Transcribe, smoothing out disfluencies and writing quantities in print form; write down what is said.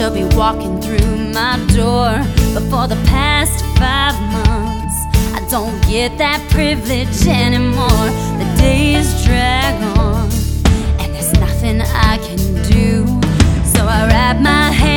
she'll be walking through my door. But for the past 5 months, I don't get that privilege anymore. The days drag on, and there's nothing I can do. So I wrap my head